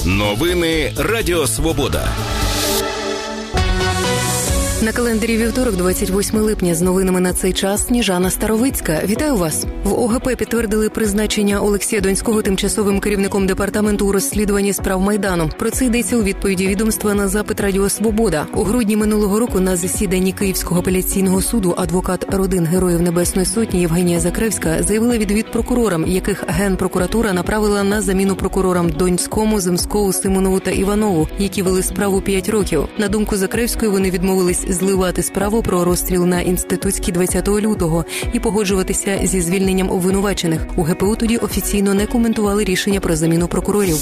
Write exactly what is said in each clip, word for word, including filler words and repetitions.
Новини Радіо Свобода. На календарі вівторок, двадцять восьме липня, з новинами на цей час Сніжана Старовицька. Вітаю вас. В ОГП підтвердили призначення Олексія Донського тимчасовим керівником департаменту у розслідуванні справ Майдану. Про це йдеться у відповіді відомства на запит Радіо Свобода. У грудні минулого року на засіданні Київського апеляційного суду адвокат родин Героїв Небесної Сотні Євгенія Закревська заявила відвід прокурорам, яких Генпрокуратура направила на заміну прокурорам Донському, Земському, Симонову та Іванову, які вели справу п'ять років. На думку Закревської, вони відмовились зливати справу про розстріл на Інститутській двадцятого лютого і погоджуватися зі звільненням обвинувачених. У ГПУ тоді офіційно не коментували рішення про заміну прокурорів.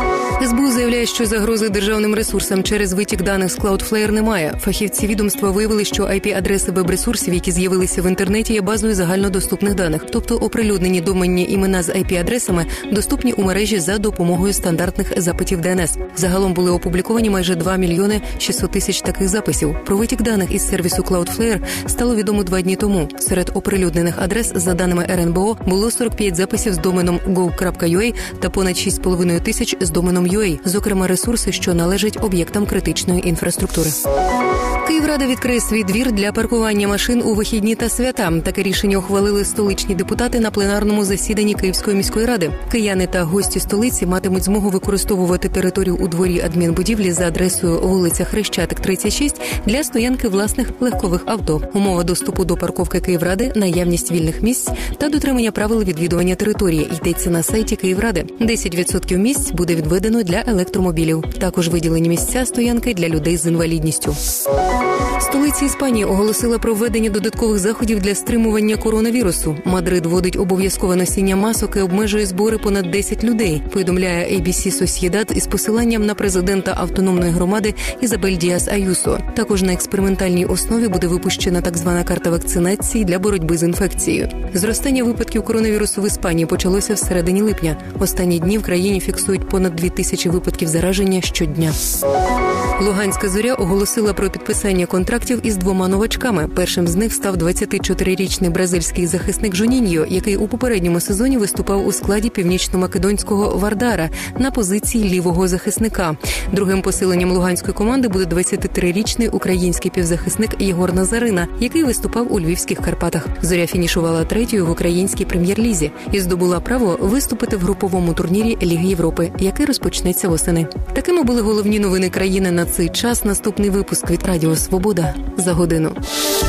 ес бе у заявляє, що загрози державним ресурсам через витік даних з Cloudflare немає. Фахівці відомства виявили, що ай пі-адреси веб-ресурсів, які з'явилися в інтернеті, є базою загальнодоступних даних. Тобто оприлюднені доменні імена з ай пі-адресами доступні у мережі за допомогою стандартних запитів де ен ес. Загалом були опубліковані майже два мільйони шістсот тисяч таких записів. Про витік даних із сервісу Cloudflare стало відомо два дні тому. Серед оприлюднених адрес, за даними ер ен бе о, було сорок п'ять записів з доменом гов крапка ю а та понад шість з половиною тисяч з доменом ю а, зокрема ресурси, що належать об'єктам критичної інфраструктури. Київрада відкриє свій двір для паркування машин у вихідні та свята. Таке рішення ухвалили столичні депутати на пленарному засіданні Київської міської ради. Кияни та гості столиці матимуть змогу використовувати територію у дворі адмінбудівлі за адресою вулиця Хрещатик, тридцять шість для стоянки власних легкових авто. Умова доступу до парковки Київради – наявність вільних місць та дотримання правил відвідування території. Йдеться на сайті Київради. десять відсотків місць буде відведено для електромобілів. Також виділені місця стоянки для людей з інвалідністю. Столиця Іспанії оголосила про введення додаткових заходів для стримування коронавірусу. Мадрид вводить обов'язкове носіння масок і обмежує збори понад десять людей, повідомляє ей бі сі Сосєдад із посиланням на президента автономної громади Ізабель Діас Аюсо. Також на експериментальній основі буде випущена так звана карта вакцинації для боротьби з інфекцією. Зростання випадків коронавірусу в Іспанії почалося в середині липня. Останні дні в країні фіксують понад дві тисячі випадків зараження щодня. Луганська «Зоря» оголосила про підписання контрактів із двома новачками. Першим з них став двадцятичотирирічний бразильський захисник Жоніньо, який у попередньому сезоні виступав у складі північно-македонського «Вардара» на позиції лівого захисника. Другим посиленням луганської команди буде двадцятитрирічний український півзахисник Єгор Назарина, який виступав у львівських Карпатах. «Зоря» фінішувала третьою в українській прем'єр-лізі і здобула право виступити в груповому турнірі Ліги Європи, який розпочнеться восени. Такими були головні новини країни на цей час. Наступний випуск від Радіо Свобода за годину.